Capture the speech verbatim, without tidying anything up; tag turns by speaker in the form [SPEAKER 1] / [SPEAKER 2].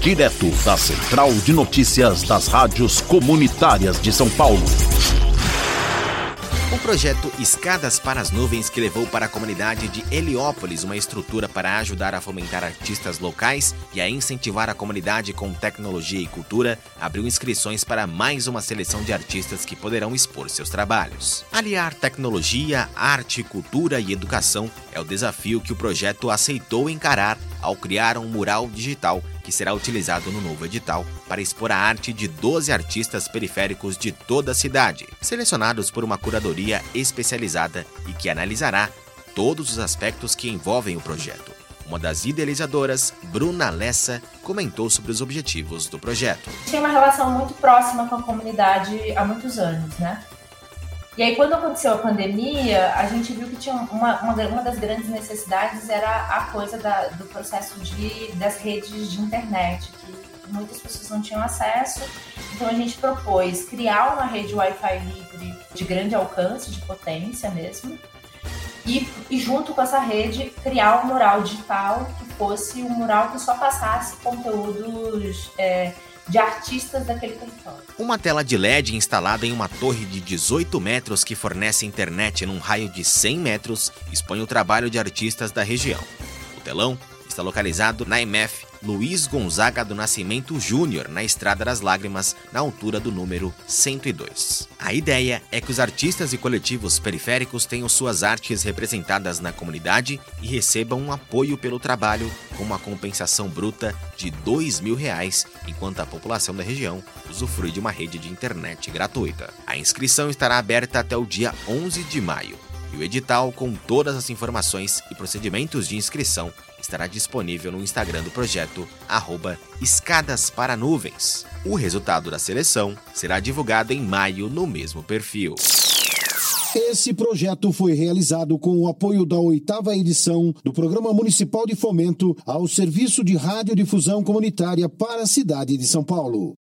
[SPEAKER 1] direto da Central de Notícias das Rádios Comunitárias de São Paulo.
[SPEAKER 2] O projeto Escadas para as Nuvens, que levou para a comunidade de Heliópolis uma estrutura para ajudar a fomentar artistas locais e a incentivar a comunidade com tecnologia e cultura, abriu inscrições para mais uma seleção de artistas que poderão expor seus trabalhos. Aliar tecnologia, arte, cultura e educação é o desafio que o projeto aceitou encarar ao criar um mural digital que será utilizado no novo edital para expor a arte de doze artistas periféricos de toda a cidade, selecionados por uma curadoria especializada e que analisará todos os aspectos que envolvem o projeto. Uma das idealizadoras, Bruna Lessa, comentou sobre os objetivos do projeto.
[SPEAKER 3] Tem uma relação muito próxima com a comunidade há muitos anos, né? E aí, quando aconteceu a pandemia, a gente viu que tinha uma, uma, uma das grandes necessidades era a coisa da, do processo de, das redes de internet, que muitas pessoas não tinham acesso. Então, a gente propôs criar uma rede Wi-Fi livre de grande alcance, de potência mesmo, e, e junto com essa rede, criar um mural digital que fosse um mural que só passasse conteúdos É, de artistas daquele território.
[SPEAKER 2] Uma tela de L E D instalada em uma torre de dezoito metros que fornece internet num raio de cem metros expõe o trabalho de artistas da região. O telão está localizado na M F Luiz Gonzaga do Nascimento Júnior, na Estrada das Lágrimas, na altura do número cento e dois. A ideia é que os artistas e coletivos periféricos tenham suas artes representadas na comunidade e recebam um apoio pelo trabalho com uma compensação bruta de dois mil reais, enquanto a população da região usufrui de uma rede de internet gratuita. A inscrição estará aberta até o dia onze de maio. E o edital, com todas as informações e procedimentos de inscrição, estará disponível no Instagram do projeto, arroba Escadas para Nuvens. O resultado da seleção será divulgado em maio no mesmo perfil.
[SPEAKER 4] Esse projeto foi realizado com o apoio da oitava edição do Programa Municipal de Fomento ao Serviço de Radiodifusão Comunitária para a cidade de São Paulo.